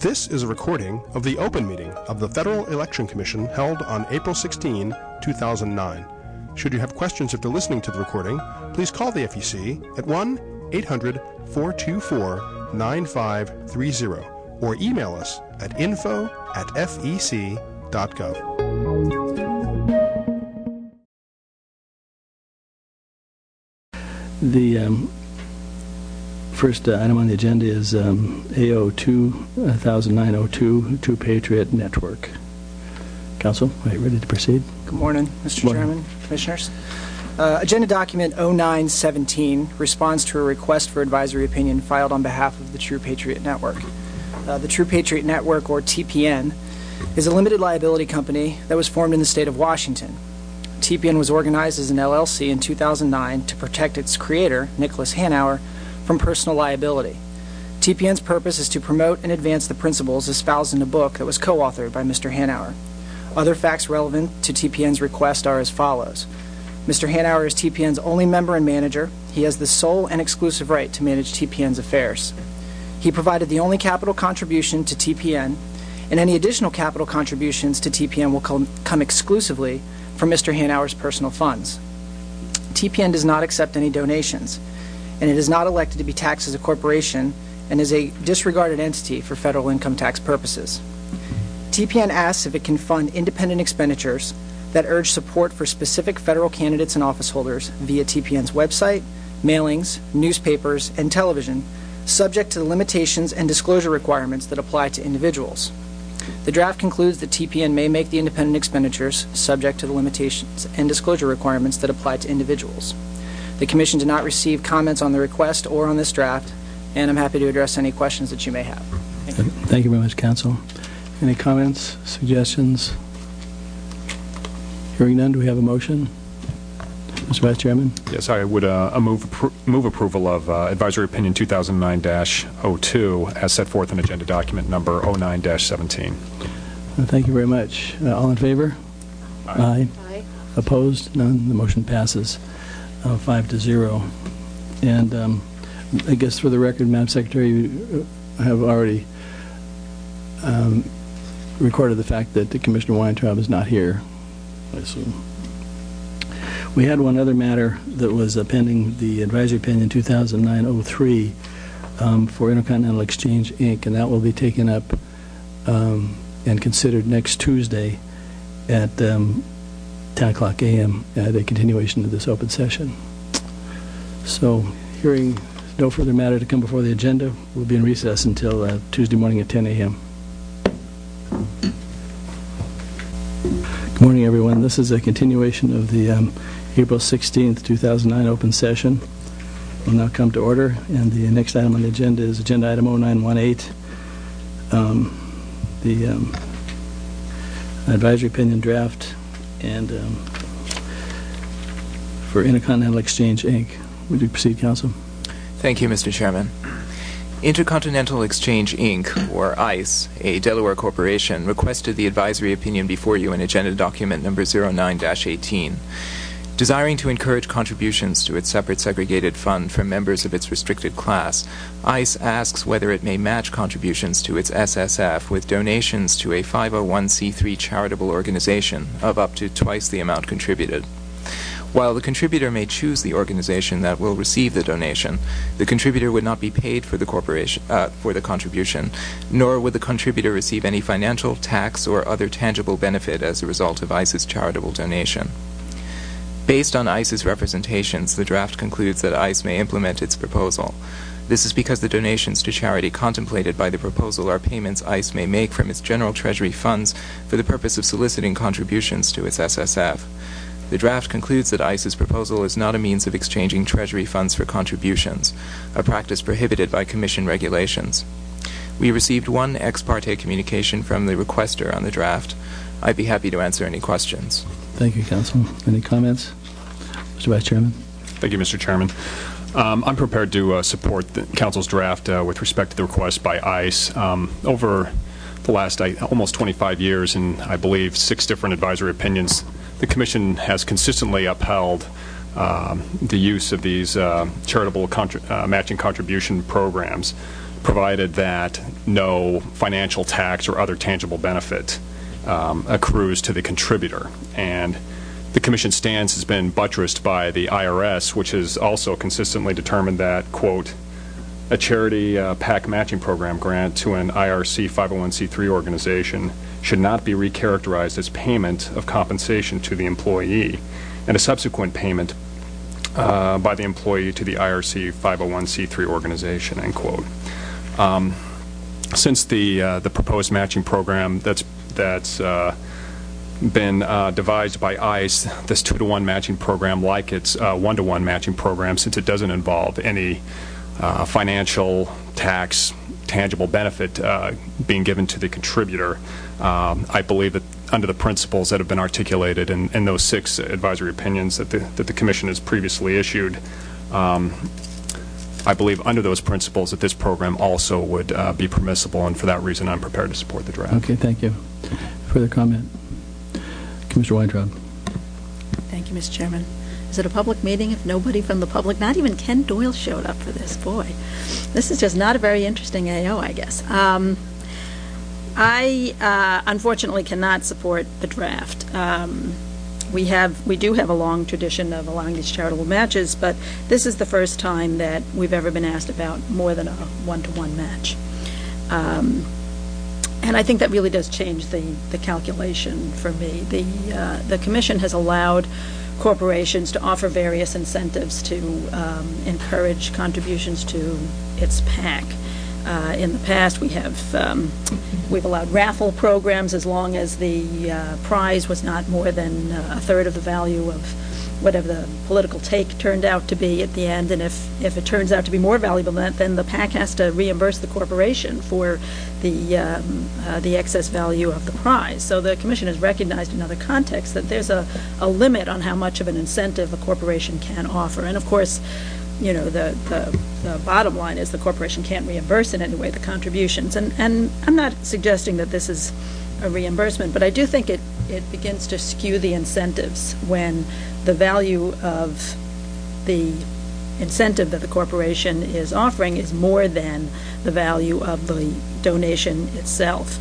This is a recording of the open meeting of the Federal Election Commission held on April 16, 2009. Should you have questions after listening to the recording, please call the FEC at 1-800-424-9530 or email us at info@fec.gov. The first item on the agenda is AO 2009-02, True Patriot Network. Council, are you ready to proceed? Good morning, Mr. Chairman, Commissioners. Agenda document 0917 responds to a request for advisory opinion filed on behalf of the True Patriot Network. The True Patriot Network, or TPN, is a limited liability company that was formed in the state of Washington. TPN was organized as an LLC in 2009 to protect its creator, Nicholas Hanauer, from personal liability. TPN's purpose is to promote and advance the principles espoused in a book that was co-authored by Mr. Hanauer. Other facts relevant to TPN's request are as follows. Mr. Hanauer is TPN's only member and manager. He has the sole and exclusive right to manage TPN's affairs. He provided the only capital contribution to TPN, and any additional capital contributions to TPN will come exclusively from Mr. Hanauer's personal funds. TPN does not accept any donations, and it is not elected to be taxed as a corporation and is a disregarded entity for federal income tax purposes. TPN asks if it can fund independent expenditures that urge support for specific federal candidates and office holders via TPN's website, mailings, newspapers, and television, subject to the limitations and disclosure requirements that apply to individuals. The draft concludes that TPN may make the independent expenditures subject to the limitations and disclosure requirements that apply to individuals. The Commission did not receive comments on the request or on this draft, and I'm happy to address any questions that you may have. Thank you. Thank you very much, Council. Any comments, suggestions? Hearing none, do we have a motion? Mr. Vice Chairman? Yes, I would move approval of Advisory Opinion 2009-02 as set forth in Agenda Document number 09-17. Thank you very much. All in favor? Aye. Aye. Opposed? None. The motion passes 5-0. And I guess for the record, Madam Secretary, you have already recorded the fact that Commissioner Weintraub is not here, I assume. We had one other matter that was pending, the Advisory Opinion 2009-03 for Intercontinental Exchange, Inc., and that will be taken up and considered next Tuesday at 10 o'clock a.m. at a continuation of this open session. So, hearing no further matter to come before the agenda, we'll be in recess until Tuesday morning at 10 a.m. Good morning, everyone. This is a continuation of the April 16th, 2009 open session. We'll now come to order, and the next item on the agenda is Agenda Item 0918, the Advisory Opinion Draft and for Intercontinental Exchange, Inc. Would you proceed, Counsel? Thank you, Mr. Chairman. Intercontinental Exchange, Inc., or ICE, a Delaware corporation, requested the advisory opinion before you in Agenda Document number 09-18. Desiring to encourage contributions to its separate segregated fund from members of its restricted class, ICE asks whether it may match contributions to its SSF with donations to a 501c3 charitable organization of up to twice the amount contributed. While the contributor may choose the organization that will receive the donation, the contributor would not be paid for the contribution, nor would the contributor receive any financial, tax, or other tangible benefit as a result of ICE's charitable donation. Based on ICE's representations, the draft concludes that ICE may implement its proposal. This is because the donations to charity contemplated by the proposal are payments ICE may make from its general treasury funds for the purpose of soliciting contributions to its SSF. The draft concludes that ICE's proposal is not a means of exchanging treasury funds for contributions, a practice prohibited by Commission regulations. We received one ex parte communication from the requester on the draft. I'd be happy to answer any questions. Thank you, Counsel. Any comments? Mr. Vice Chairman. Thank you, Mr. Chairman. I'm prepared to support the Council's draft with respect to the request by ICE. Over the last almost 25 years, and I believe 6 different advisory opinions, the Commission has consistently upheld the use of these charitable matching contribution programs. provided that no financial tax or other tangible benefit accrues to the contributor. And the Commission's stance has been buttressed by the IRS, which has also consistently determined that, quote, a charity PAC matching program grant to an IRC 501c3 organization should not be recharacterized as payment of compensation to the employee and a subsequent payment by the employee to the IRC 501c3 organization, end quote. Since the proposed matching program that's been devised by ICE, this 2-to-1 matching program, like its 1-to-1 matching program, since it doesn't involve any financial, tax, tangible benefit being given to the contributor, I believe that under the principles that have been articulated in those 6 advisory opinions that the Commission has previously issued, I believe under those principles that this program also would be permissible, and for that reason I'm prepared to support the draft. Okay, thank you. Further comment? Commissioner Weintraub. Thank you, Mr. Chairman. Is it a public meeting if nobody from the public, not even Ken Doyle, showed up for this? Boy, this is just not a very interesting AO, I guess. I unfortunately cannot support the draft. We do have a long tradition of allowing these charitable matches, but this is the first time that we've ever been asked about more than a 1-to-1 match. And I think that really does change the calculation for me. The Commission has allowed corporations to offer various incentives to encourage contributions to its PAC. In the past, we've allowed raffle programs as long as the prize was not more than a third of the value of whatever the political take turned out to be at the end. And if it turns out to be more valuable than that, then the PAC has to reimburse the corporation for the excess value of the prize. So the Commission has recognized in other contexts that there's a limit on how much of an incentive a corporation can offer. And of course, you know, the bottom line is the corporation can't reimburse in any way the contributions. And I'm not suggesting that this is a reimbursement, but I do think it begins to skew the incentives when the value of the incentive that the corporation is offering is more than the value of the donation itself.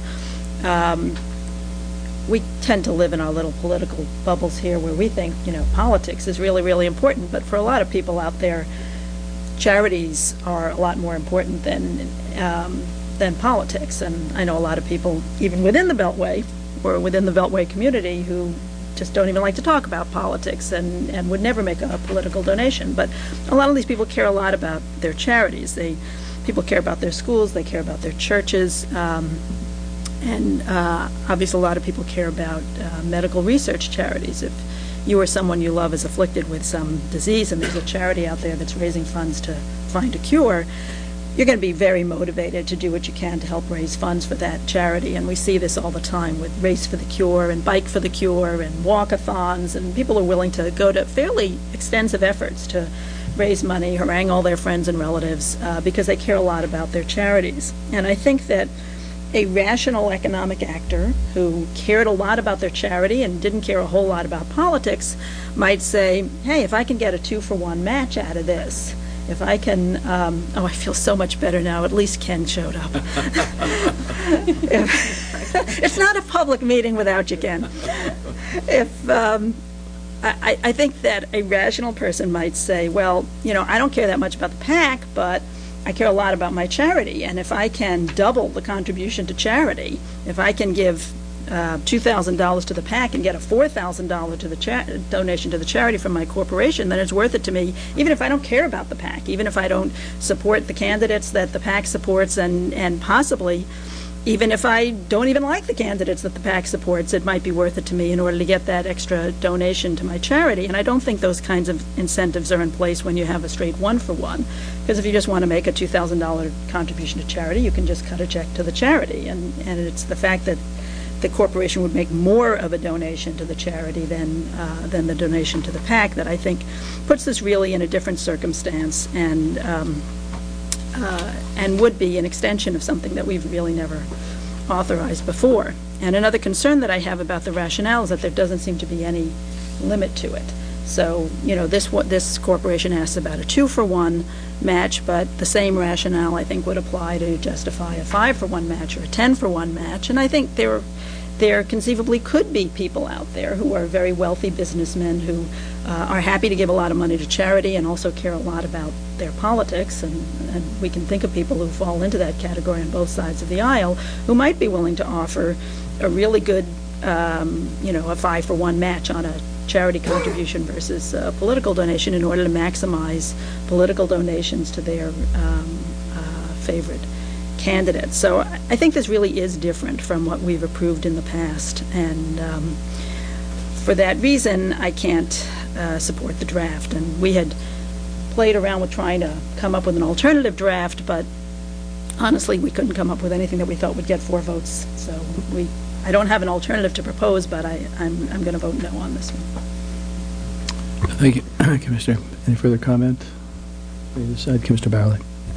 We tend to live in our little political bubbles here where we think, you know, politics is really, really important, but for a lot of people out there, charities are a lot more important than politics. And I know a lot of people, even within the Beltway or within the Beltway community, who just don't even like to talk about politics and would never make a political donation. But a lot of these people care a lot about their charities. People care about their schools, they care about their churches, and obviously a lot of people care about medical research charities. If you or someone you love is afflicted with some disease and there's a charity out there that's raising funds to find a cure, you're going to be very motivated to do what you can to help raise funds for that charity. And we see this all the time with Race for the Cure and Bike for the Cure and walkathons, and people are willing to go to fairly extensive efforts to raise money, harangue all their friends and relatives because they care a lot about their charities. And I think that a rational economic actor who cared a lot about their charity and didn't care a whole lot about politics might say, hey, if I can get a 2-for-1 match out of this, if I can, I feel so much better now. At least Ken showed up. It's not a public meeting without you, Ken. I think that a rational person might say, well, you know, I don't care that much about the PAC, but I care a lot about my charity. And if I can double the contribution to charity, if I can give $2,000 to the PAC and get a $4,000 to the donation to the charity from my corporation, then it's worth it to me, even if I don't care about the PAC, even if I don't support the candidates that the PAC supports, and possibly even if I don't even like the candidates that the PAC supports, it might be worth it to me in order to get that extra donation to my charity. And I don't think those kinds of incentives are in place when you have a straight 1-for-1. Because if you just want to make a $2,000 contribution to charity, you can just cut a check to the charity. And it's the fact that the corporation would make more of a donation to the charity than the donation to the PAC that I think puts this really in a different circumstance and would be an extension of something that we've really never authorized before. And another concern that I have about the rationale is that there doesn't seem to be any limit to it. So, this corporation asks about a 2-for-1 match, but the same rationale, I think, would apply to justify a 5-for-1 match or a 10-for-1 match. And I think there conceivably could be people out there who are very wealthy businessmen who are happy to give a lot of money to charity and also care a lot about their politics. And we can think of people who fall into that category on both sides of the aisle who might be willing to offer a really good, a 5-for-1 match on a charity contribution versus a political donation in order to maximize political donations to their favorite candidates. So I think this really is different from what we've approved in the past, and for that reason I can't support the draft. And we had played around with trying to come up with an alternative draft, but honestly we couldn't come up with anything that we thought would get 4 votes. So I don't have an alternative to propose, but I'm going to vote no on this one. Thank you, Commissioner. Any further comment? Commissioner Barley.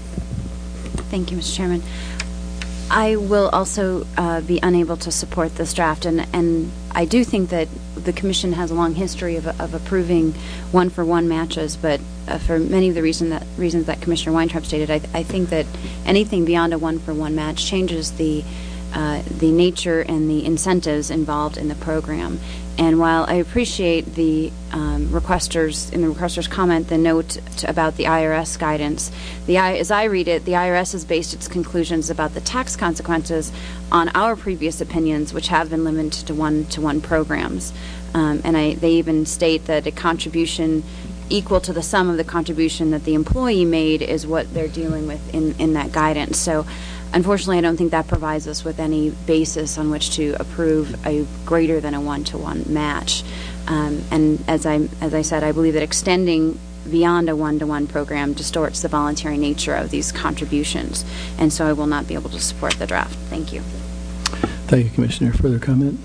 Thank you, Mr. Chairman. I will also be unable to support this draft, and I do think that the Commission has a long history of approving 1-for-1 matches, but for many of the reasons that Commissioner Weintraub stated, I think that anything beyond a 1-for-1 match changes the nature and the incentives involved in the program. And while I appreciate the requester's comment, the note about the IRS guidance, as I read it, the IRS has based its conclusions about the tax consequences on our previous opinions, which have been limited to one-to-one programs. They even state that a contribution equal to the sum of the contribution that the employee made is what they're dealing with in that guidance. So unfortunately, I don't think that provides us with any basis on which to approve a greater than a 1-to-1 match. And as I said, I believe that extending beyond a 1-to-1 program distorts the voluntary nature of these contributions, and so I will not be able to support the draft. Thank you. Thank you, Commissioner. Further comment?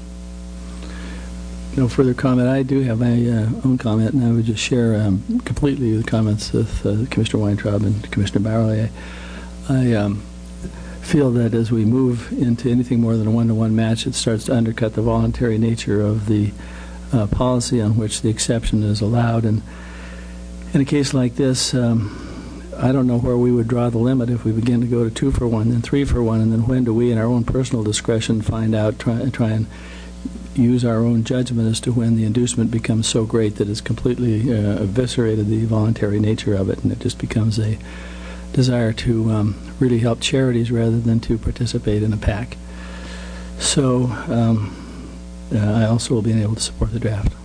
No further comment. I do have my own comment, and I would just share completely the comments of Commissioner Weintraub and Commissioner Barley. I feel that as we move into anything more than a 1-to-1 match, it starts to undercut the voluntary nature of the policy on which the exception is allowed. And in a case like this, I don't know where we would draw the limit if we begin to go to 2-for-1, then 3-for-1, and then when do we, in our own personal discretion, find out, try and use our own judgment as to when the inducement becomes so great that it's completely eviscerated the voluntary nature of it, and it just becomes a desire to really help charities rather than to participate in a PAC. So I also will be able to support the draft.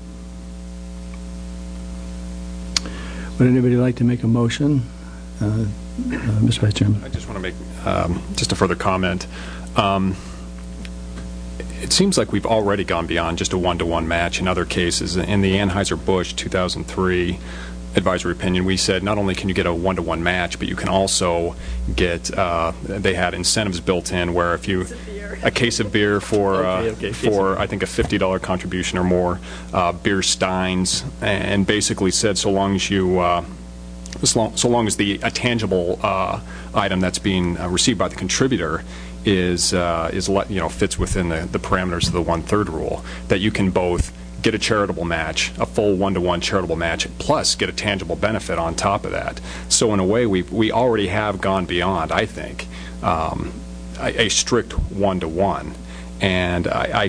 Would anybody like to make a motion? Mr. Vice Chairman. I just want to make just a further comment. It seems like we've already gone beyond just a 1-to-1 match in other cases. In the Anheuser-Busch 2003 advisory opinion, we said not only can you get a 1-to-1 match, but you can also get, they had incentives built in where if you, a case of beer for I think a $50 contribution or more, beer steins, and basically said so long as you, so long as the tangible item that's being received by the contributor is fits within the parameters of the 1/3 rule, that you can both get a charitable match, a full 1-to-1 charitable match, plus get a tangible benefit on top of that. So in a way, we already have gone beyond, I think, a strict 1-to-1, and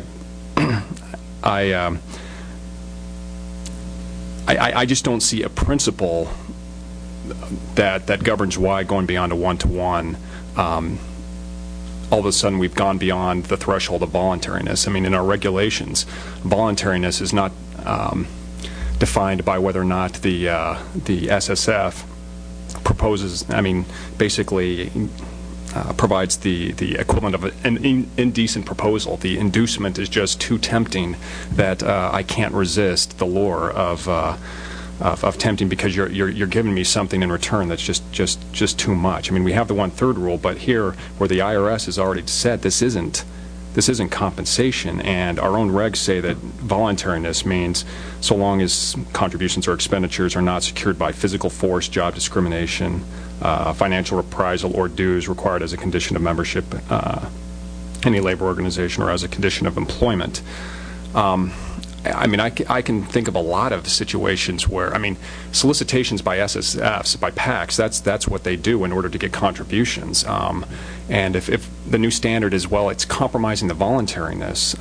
I just don't see a principle that governs why going beyond a 1-to-1. All of a sudden we've gone beyond the threshold of voluntariness. I mean, in our regulations, voluntariness is not defined by whether or not the SSF proposes, basically provides the equivalent of an indecent proposal. The inducement is just too tempting that I can't resist the lure of tempting, because you're giving me something in return that's just too much. I mean, we have the 1/3 rule, but here where the IRS has already said this isn't compensation, and our own regs say that voluntariness means so long as contributions or expenditures are not secured by physical force, job discrimination, financial reprisal, or dues required as a condition of membership any labor organization or as a condition of employment. I mean, I can think of a lot of situations where, I mean, solicitations by SSFs, by PACs, that's what they do in order to get contributions. And if the new standard is, well, it's compromising the voluntariness,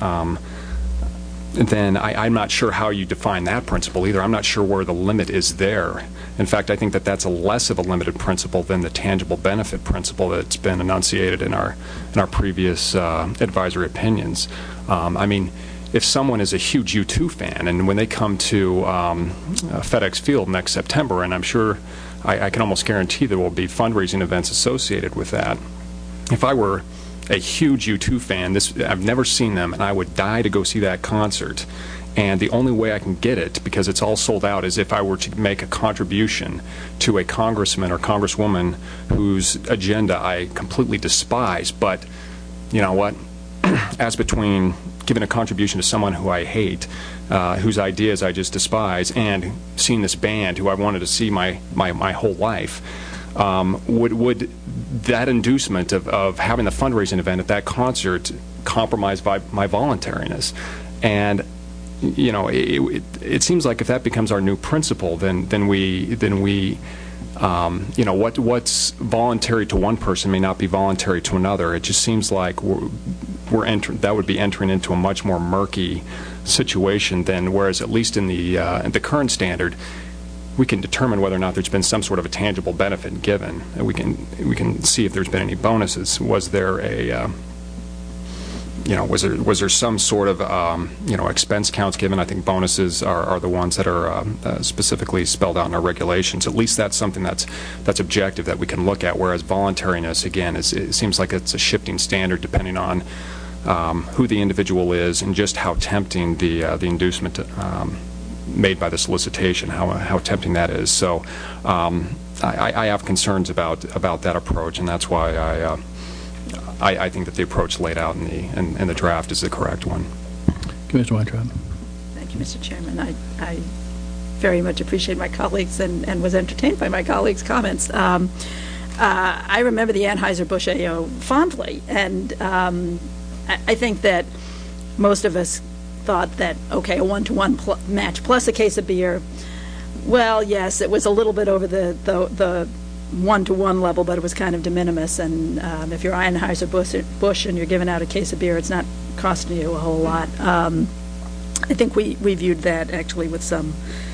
then I'm not sure how you define that principle either. I'm not sure where the limit is there. In fact, I think that that's a less of a limited principle than the tangible benefit principle that's been enunciated in our previous advisory opinions. I mean, if someone is a huge U2 fan, and when they come to FedEx Field next September, and I'm sure I can almost guarantee there will be fundraising events associated with that. If I were a huge U2 fan, I've never seen them, and I would die to go see that concert. And the only way I can get it, because it's all sold out, is if I were to make a contribution to a congressman or congresswoman whose agenda I completely despise. But you know what? As between giving a contribution to someone who I hate, whose ideas I just despise, and seeing this band who I wanted to see my whole life, would that inducement of having the fundraising event at that concert compromise my voluntariness? And you know, it seems like if that becomes our new principle, then we you know, what's voluntary to one person may not be voluntary to another. It just seems like that would be entering into a much more murky situation than, whereas at least in the current standard, we can determine whether or not there's been some sort of a tangible benefit given. And we can see if there's been any bonuses. Was there a you know, was there some sort of you know, expense counts given? I think bonuses are the ones that are specifically spelled out in our regulations. At least that's something that's objective that we can look at. Whereas voluntariness, again, it seems like it's a shifting standard depending on who the individual is and just how tempting the inducement made by the solicitation, how tempting that is. So I have concerns about that approach, and that's why I think that the approach laid out in the draft is the correct one. Commissioner Weintraub. Thank you, Mr. Chairman. I very much appreciate my colleagues and was entertained by my colleagues' comments. I remember the Anheuser-Busch AO fondly, and I think that most of us thought that, okay, a one-to-one match plus a case of beer, well, yes, it was a little bit over the one-to-one level, but it was kind of de minimis. And if you're Anheuser-Busch and you're giving out a case of beer, it's not costing you a whole lot. I think we viewed that actually with some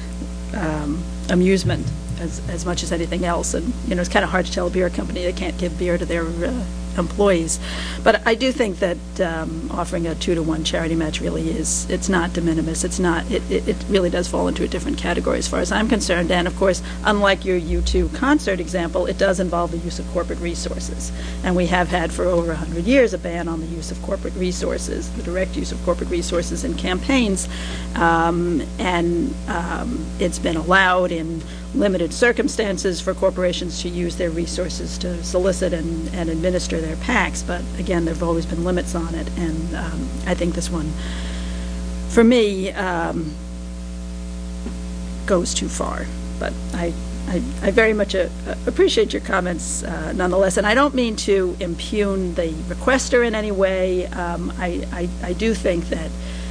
amusement as much as anything else. And you know, it's kind of hard to tell a beer company they can't give beer to their employees. But I do think that offering a 2-to-1 charity match really it's not de minimis. It's not. It really does fall into a different category as far as I'm concerned. And of course, unlike your U2 concert example, it does involve the use of corporate resources. And we have had for over 100 years a ban on the use of corporate resources, the direct use of corporate resources in campaigns. It's been allowed in limited circumstances for corporations to use their resources to solicit and administer their PACs, but again, there have always been limits on it, and I think this one, for me, goes too far. But I very much appreciate your comments nonetheless, and I don't mean to impugn the requester in any way. I do think that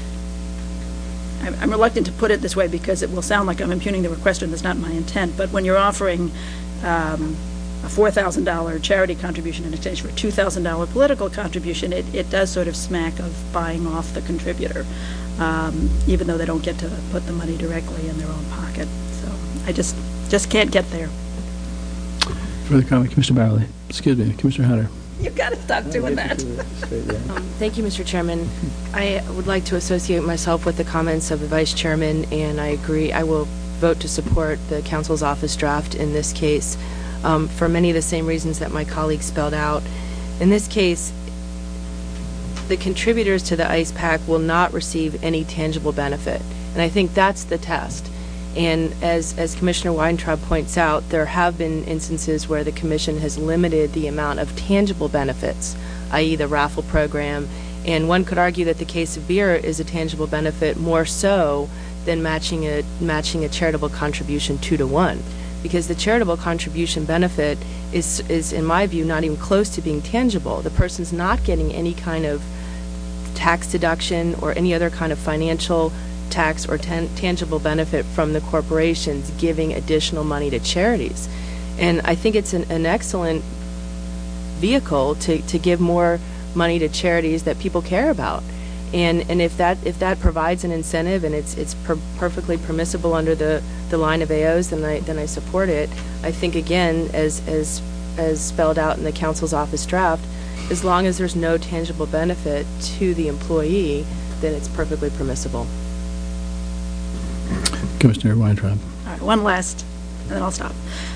I'm reluctant to put it this way because it will sound like I'm impugning the requester, and that's not my intent. But when you're offering a $4,000 charity contribution in exchange for a $2,000 political contribution, it does sort of smack of buying off the contributor, even though they don't get to put the money directly in their own pocket. So I just can't get there. Further comment, Commissioner Barley. Excuse me, Commissioner Hunter. You've got to stop doing that. Thank you, Mr. Chairman. I would like to associate myself with the comments of the Vice Chairman, and I agree. I will vote to support the Council's office draft in this case for many of the same reasons that my colleagues spelled out. In this case, the contributors to the ICE PAC will not receive any tangible benefit, and I think that's the test. And as Commissioner Weintraub points out, there have been instances where the Commission has limited the amount of tangible benefits, i.e. the raffle program, and one could argue that the case of beer is a tangible benefit more so than matching a charitable contribution 2-to-1, because the charitable contribution benefit is, in my view, not even close to being tangible. The person's not getting any kind of tax deduction or any other kind of financial tax or tangible benefit from the corporations giving additional money to charities. And I think it's an excellent vehicle to give more money to charities that people care about. And if that provides an incentive and it's perfectly permissible under the line of AOs, then I support it. I think, again, as spelled out in the council's office draft, as long as there's no tangible benefit to the employee, then it's perfectly permissible. Commissioner Weintraub. All right, one last, and then I'll stop.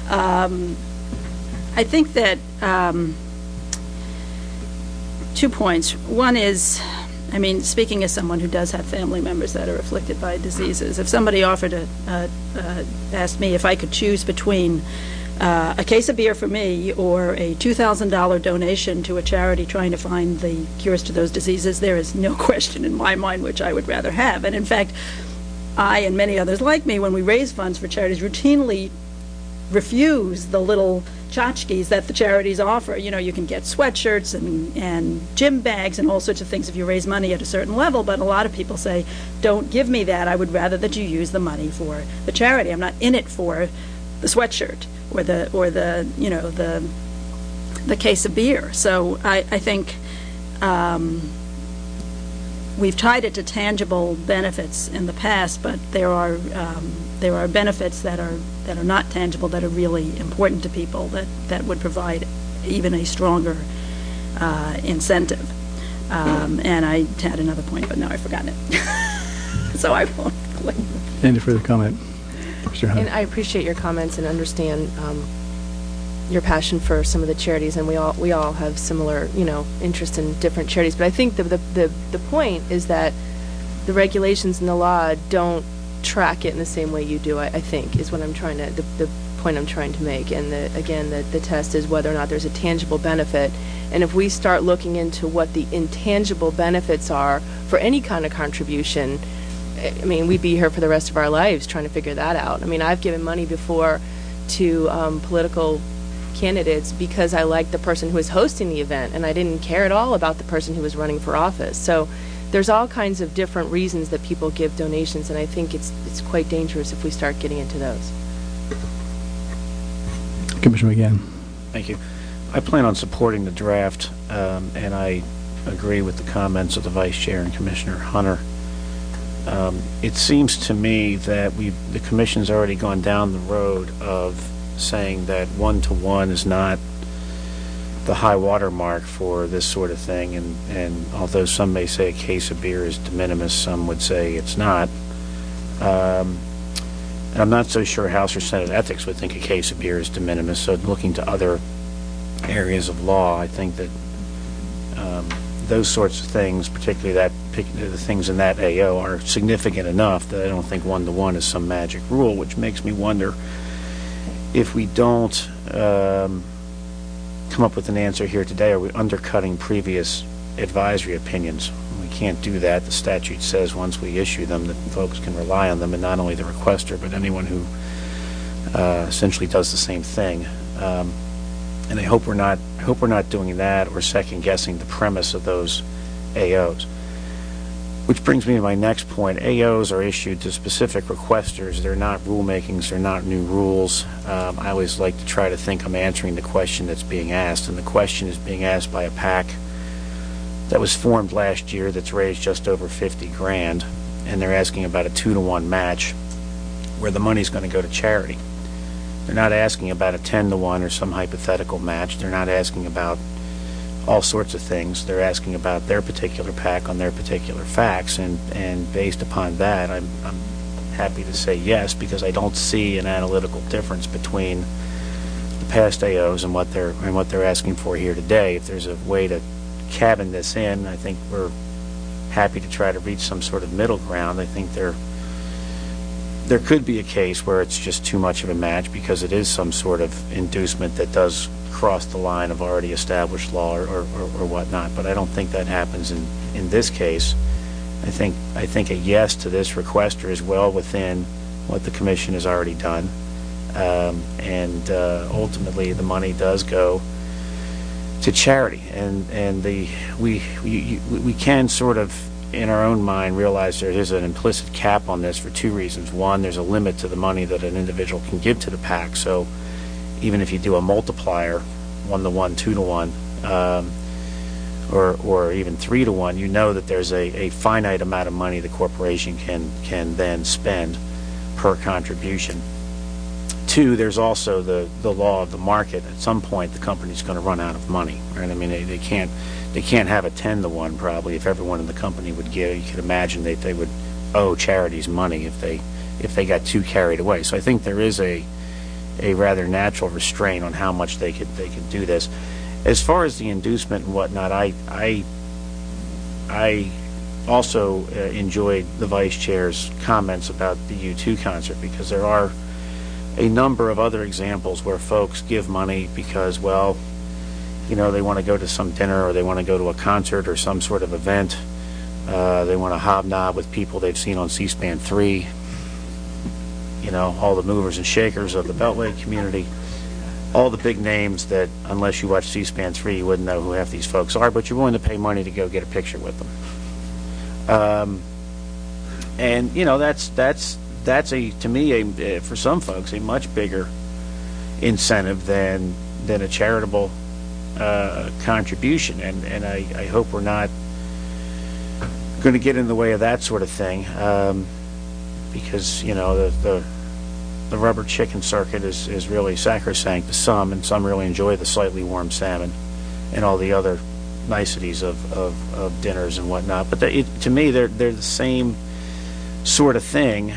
I think that 2 points. One is, I mean, speaking as someone who does have family members that are afflicted by diseases, if somebody offered asked me if I could choose between a case of beer for me or a $2,000 donation to a charity trying to find the cures to those diseases, there is no question in my mind which I would rather have. And in fact, I and many others like me, when we raise funds for charities, routinely refuse the little tchotchkes that the charities offer. You know, you can get sweatshirts and gym bags and all sorts of things if you raise money at a certain level, but a lot of people say, don't give me that. I would rather that you use the money for the charity. I'm not in it for the sweatshirt or the you know, the case of beer. So I think we've tied it to tangible benefits in the past, but there are benefits that are not tangible that are really important to people that would provide even a stronger incentive. And I had another point, but now I've forgotten it. So I won't. Any further comment, Mr. Hunt? And I appreciate your comments and understand your passion for some of the charities, and we all have similar, you know, interest in different charities. But I think the point is that the regulations and the law don't track it in the same way you do. I think is what I'm trying to the point I'm trying to make. And the test is whether or not there's a tangible benefit. And if we start looking into what the intangible benefits are for any kind of contribution, I mean, we'd be here for the rest of our lives trying to figure that out. I mean, I've given money before to political candidates because I liked the person who was hosting the event, and I didn't care at all about the person who was running for office. So there's all kinds of different reasons that people give donations, and I think it's quite dangerous if we start getting into those. Commissioner McGann. Thank you. I plan on supporting the draft, and I agree with the comments of the Vice Chair and Commissioner Hunter. It seems to me that the Commission's already gone down the road of saying that 1-to-1 is not the high water mark for this sort of thing, and although some may say a case of beer is de minimis, some would say it's not. And I'm not so sure House or Senate ethics would think a case of beer is de minimis, so looking to other areas of law, I think that those sorts of things, particularly the things in that AO, are significant enough that I don't think 1-to-1 is some magic rule, which makes me wonder if we don't come up with an answer here today, are we undercutting previous advisory opinions? We can't do that. The statute says once we issue them that folks can rely on them, and not only the requester, but anyone who essentially does the same thing. And I hope we're not doing that or second guessing the premise of those AOs. Which brings me to my next point. AOs are issued to specific requesters. They're not rulemakings. They're not new rules. I always like to try to think I'm answering the question that's being asked, and the question is being asked by a PAC that was formed last year that's raised just over $50,000, and they're asking about a 2-to-1 match where the money's going to go to charity. They're not asking about a 10-to-1 or some hypothetical match. They're not asking about all sorts of things. They're asking about their particular PAC on their particular facts, and based upon that, I'm happy to say yes, because I don't see an analytical difference between the past AOs and what they're asking for here today. If there's a way to cabin this in, I think we're happy to try to reach some sort of middle ground. I think there could be a case where it's just too much of a match because it is some sort of inducement that does cross the line of already established law or whatnot, but I don't think that happens in this case. I think a yes to this requester is well within what the Commission has already done, and ultimately the money does go to charity, and we can sort of in our own mind, realize there is an implicit cap on this for two reasons. One, there's a limit to the money that an individual can give to the PAC. So even if you do a multiplier, 1-to-1, 2-to-1, or even 3-to-1, you know that there's a finite amount of money the corporation can then spend per contribution. Two, there's also the law of the market. At some point, the company's going to run out of money, right? I mean, they can't have a 10-to-1 probably. If everyone in the company would give, you could imagine they would owe charities money if they got too carried away. So I think there is a rather natural restraint on how much they could do this. As far as the inducement and whatnot, I also enjoyed the Vice Chair's comments about the U2 concert, because there are a number of other examples where folks give money because, well, you know, they want to go to some dinner, or they want to go to a concert or some sort of event. They want to hobnob with people they've seen on C-SPAN 3, you know, all the movers and shakers of the Beltway community, all the big names that, unless you watch C-SPAN 3, you wouldn't know who half these folks are, but you're willing to pay money to go get a picture with them. And, you know, that's to me, for some folks, a much bigger incentive than a charitable contribution, and I hope we're not going to get in the way of that sort of thing, because, you know, the rubber chicken circuit is really sacrosanct to some, and some really enjoy the slightly warm salmon and all the other niceties of dinners and whatnot. But to me, they're the same sort of thing,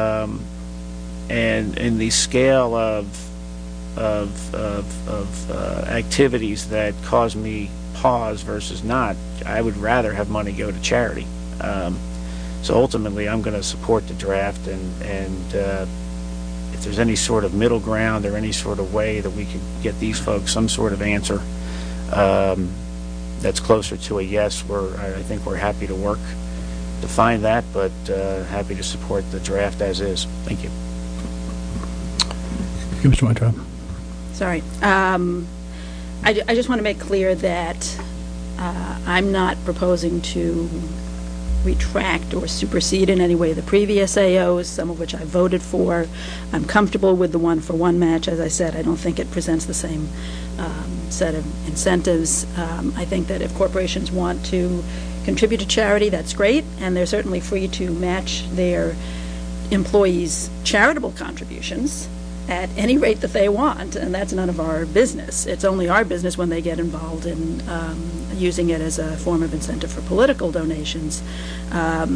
and in the scale of activities that cause me pause versus not, I would rather have money go to charity. So ultimately, I'm going to support the draft, and if there's any sort of middle ground or any sort of way that we could get these folks some sort of answer that's closer to a yes, I think we're happy to work to find that, but happy to support the draft as is. Thank you. Mr. Weintraub. Sorry. I just want to make clear that I'm not proposing to retract or supersede in any way the previous AOs, some of which I voted for. I'm comfortable with the one-for-one match. As I said, I don't think it presents the same set of incentives. I think that if corporations want to contribute to charity, that's great, and they're certainly free to match their employees' charitable contributions at any rate that they want, and that's none of our business. It's only our business when they get involved in using it as a form of incentive for political donations. I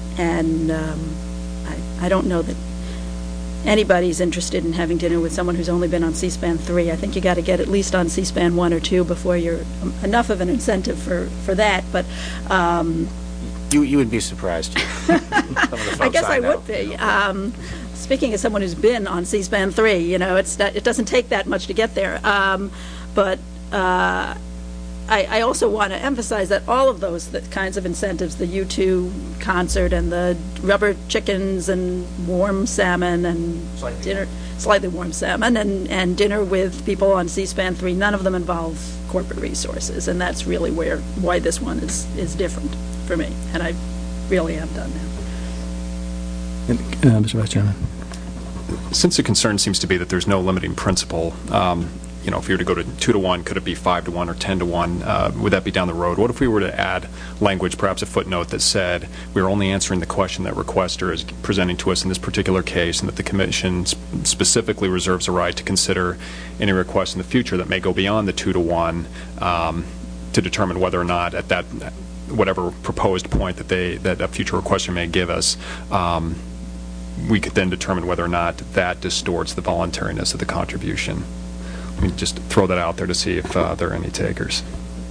don't know that anybody's interested in having dinner with someone who's only been on C-SPAN 3. I think you got to get at least on C-SPAN 1 or 2 before you're enough of an incentive for that. But you would be surprised. Some of the folks I guess I know. would be. Speaking as someone who's been on C-SPAN 3, you know, it doesn't take that much to get there. But I also want to emphasize that all of those kinds of incentives, the U2 concert and the rubber chickens and warm salmon and slightly warm salmon and dinner with people on C-SPAN 3, none of them involve corporate resources, and that's really why this one is different for me. And I really am done now. Mr. Vice Chairman. Since the concern seems to be that there's no limiting principle, you know, if you were to go to 2-to-1, could it be 5-to-1 or 10-to-1? Would that be down the road? What if we were to add language, perhaps a footnote that said we're only answering the question that requester is presenting to us in this particular case, and that the Commission specifically reserves the right to consider any request in the future that may go beyond the 2-to-1 to determine whether or not at that whatever proposed point that a future requester may give us, we could then determine whether or not that distorts the voluntariness of the contribution. Let me just throw that out there to see if there are any takers.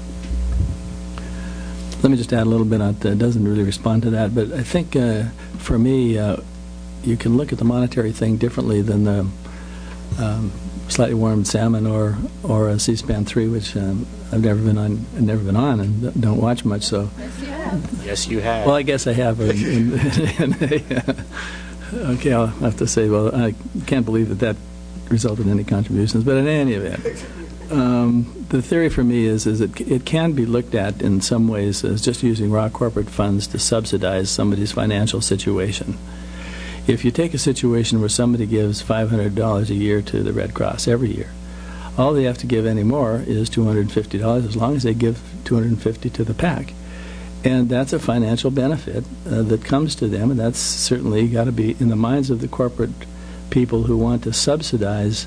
Let me just add a little bit on that. Doesn't really respond to that, but I think for me, you can look at the monetary thing differently than the slightly warm salmon or a C-SPAN 3, which I've never been on and don't watch much. So Yes, you have. Well, I guess I have. Okay, I'll have to say, well, I can't believe that resulted in any contributions, but in any event, The theory for me is it can be looked at in some ways as just using raw corporate funds to subsidize somebody's financial situation. If you take a situation where somebody gives $500 a year to the Red Cross every year, all they have to give anymore is $250 as long as they give $250 to the PAC. And that's a financial benefit that comes to them, and that's certainly got to be in the minds of the corporate people who want to subsidize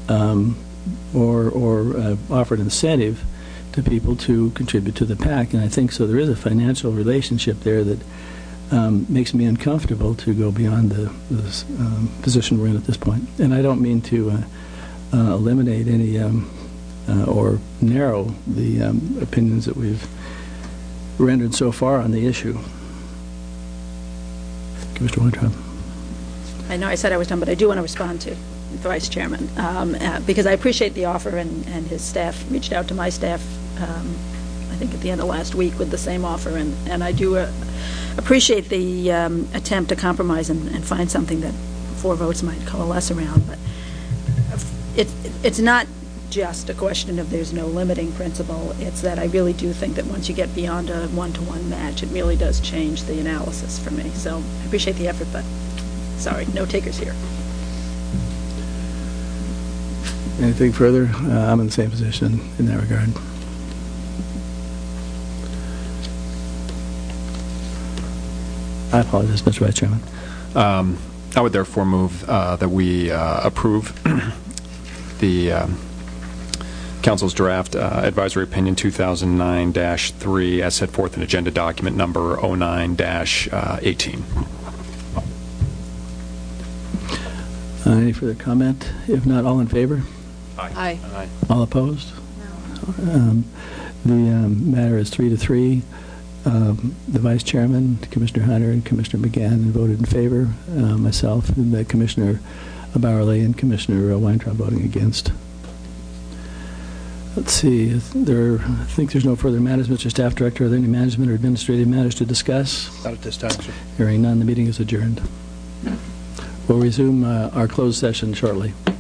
or offer an incentive to people to contribute to the PAC. And I think so there is a financial relationship there that makes me uncomfortable to go beyond the position we're in at this point. And I don't mean to eliminate any or narrow the opinions that we've rendered so far on the issue. Commissioner Weintraub. I know I said I was done, but I do want to respond to the Vice Chairman because I appreciate the offer, and his staff reached out to my staff, I think at the end of last week, with the same offer, and I do appreciate the attempt to compromise and find something that 4 votes might coalesce around. But it's not just a question of there's no limiting principle. It's that I really do think that once you get beyond a one-to-one match, it really does change the analysis for me. So I appreciate the effort, but sorry, no takers here. Anything further? I'm in the same position in that regard. I apologize, Mr. Vice Chairman. I would therefore move that we approve the Council's draft advisory opinion 2009-3 as set forth in agenda document number 09-18. Any further comment? If not, all in favor? Aye. Aye. All opposed? No. The matter is 3-3. The Vice Chairman, Commissioner Hunter, and Commissioner McGann voted in favor. Myself and Commissioner Bowerly and Commissioner Weintraub voting against. Let's see. I think there's no further matters. Mr. Staff Director, are there any management or administrative matters to discuss? Not at this time, sir. Hearing none, the meeting is adjourned. We'll resume our closed session shortly.